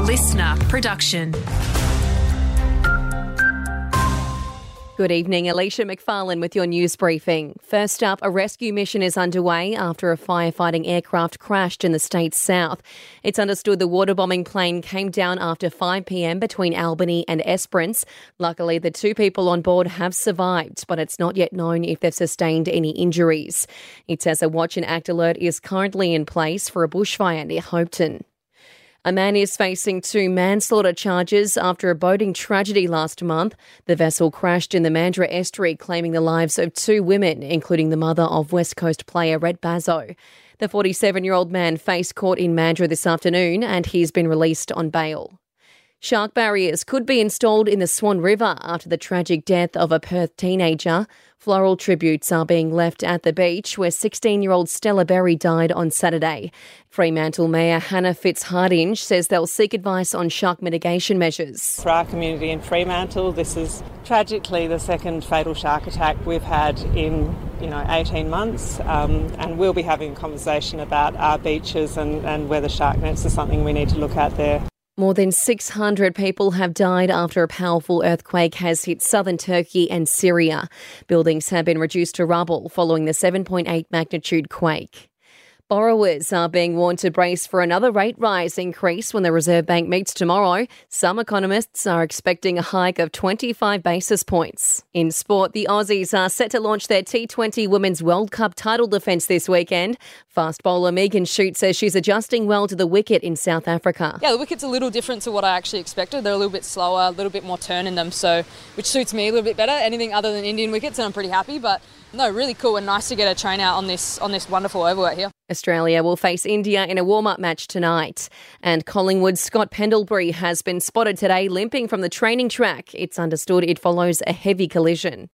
listener production. Good evening, Alicia McFarlane with your news briefing. First up, a rescue mission is underway after a firefighting aircraft crashed in the state's south. It's understood the waterbombing plane came down after 5 p.m. between Albany and Esperance. Luckily, the two people on board have survived, but it's not yet known if they've sustained any injuries. It says a watch and act alert is currently in place for a bushfire near Hopetoun. A man is facing 2 manslaughter charges after a boating tragedy last month. The vessel crashed in the Mandurah estuary, claiming the lives of 2 women, including the mother of West Coast player Rhett Bazzo. The 47-year-old man faced court in Mandurah this afternoon and he's been released on bail. Shark barriers could be installed in the Swan River after the tragic death of a Perth teenager. Floral tributes are being left at the beach where 16-year-old Stella Berry died on Saturday. Fremantle Mayor Hannah Fitzhardinge says they'll seek advice on shark mitigation measures. For our community in Fremantle, this is tragically the second fatal shark attack we've had in 18 months, and we'll be having a conversation about our beaches and whether shark nets are something we need to look at there. More than 600 people have died after a powerful earthquake has hit southern Turkey and Syria. Buildings have been reduced to rubble following the 7.8 magnitude quake. Borrowers are being warned to brace for another rate rise increase when the Reserve Bank meets tomorrow. Some economists are expecting a hike of 25 basis points. In sport, the Aussies are set to launch their T20 Women's World Cup title defence this weekend. Fast bowler Megan Shute says she's adjusting well to the wicket in South Africa. Yeah, the wicket's a little different to what I actually expected. They're a little bit slower, a little bit more turn in them, so which suits me a little bit better. Anything other than Indian wickets, and I'm pretty happy. But no, really cool and nice to get a train out on this wonderful oval out here. Australia will face India in a warm-up match tonight. And Collingwood's Scott Pendlebury has been spotted today limping from the training track. It's understood it follows a heavy collision.